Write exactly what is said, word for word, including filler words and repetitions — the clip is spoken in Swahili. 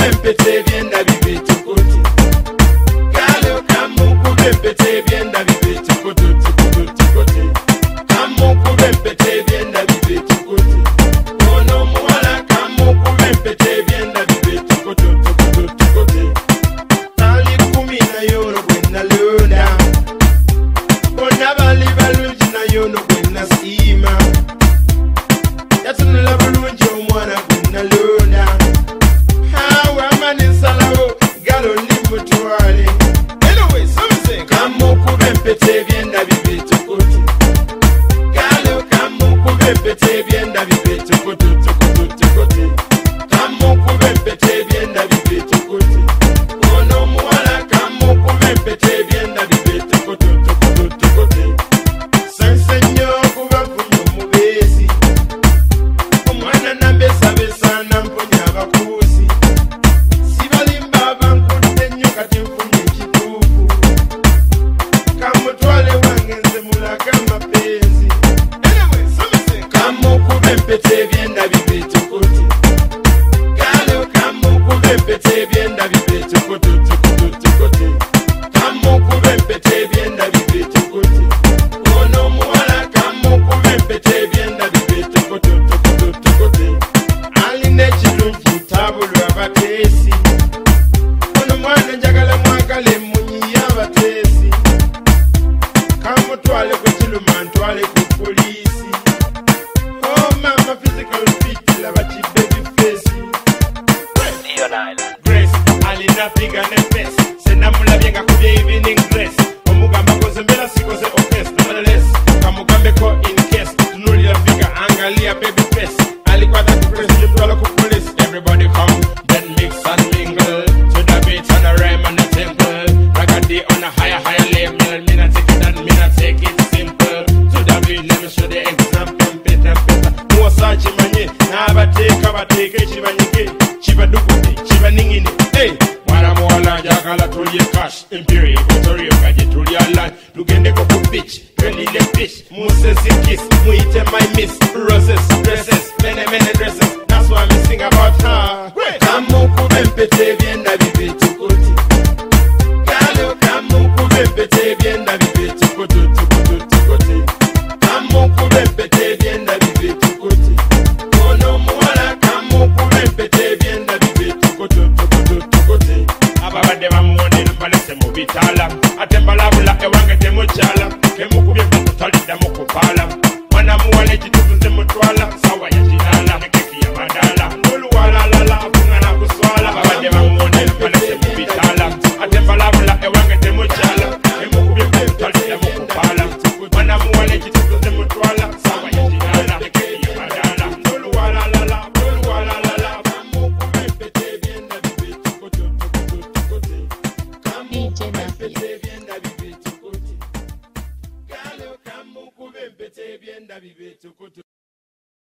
bempete bienda bibete koti. Galo kamuku bempete bienda bibete koti koti koti. Kamuku bempete bienda bibete koti. Ono muala kamuku bempete bienda bibete koti koti koti. Tali kumi na yoro bwena luna. Bona bali baluji na yono bwena sima. Yatuna la bulunji omwana bwena luna. Hawa mani salawo galo limu tuwale. Anyway, something kamuku bempete bienda bibete koti. Galo kamuku bempete bienda bibete koti koti koti. Kamuku bempete bienda bibete koti. Ono muala kamuku bempete bienda bibete koti koti koti. Sansenyo kuba funyo mubesi. Omwana nambesa besa namponya bakusi. Sibalimba bankutte nnyo kati nfunye ekituufu. Kamutwale wange nze mulaga mapenzi. Anyway, something kamuku bempete bienda bibete koti. Galo kamuku bempete bienda bibete koti koti koti. Kamuku bempete bienda bibete koti. Ono muala kamuku bempete bienda bibete koti koti koti. Aline chilunfu tabulu abatesi. Ono mwana njagala mwagale munyi yabatesi. Kamutwale ku kiluma ntwale ku polisi. Oh mama physical fit laba chi baby face. Grace alina figa ne face. Senamulabye nga kubye evening dress. Omugamba koze mbera sikoze office. Nonetheless kamugambe ko in case. Tunulira figa angalia baby face. Alikwata ku press yutwala ku police. Everybody come then mix and mingle. To the beat and a rhyme and a temple. Ragadi on a higher higher level. Me not take it and me not take it simple. To the beat let me show the example. Peta peta. Musa chimanye na bateka bateke chibanyike. Chibadukute chibaningine. Hey, mwana muwala jagala tulye cash. Imperial Victoria kaje tulya land. Tugende ko ku beach. Pelile fish. Moses kiss. Muite my miss. Roses dresses. Many many dresses. That's why me sing about her. Kamuku bempete bienda bibete koti. Galo kamuku bempete bienda bibete koti koti koti. Kamuku bempete bienda bibete koti. Ono muala kamuku bempete bienda bibete koti koti koti. Ababade bamuone mbalese mubitala. Atembala bula ewange temuchala. Kemuku bempete talida mukupala. Mwana muwale chitufunze mutwala. Sawa ya jinala. Nekeki ya madala. Nulu wala lala. Funga na kuswala. Ababade bamuone mbalese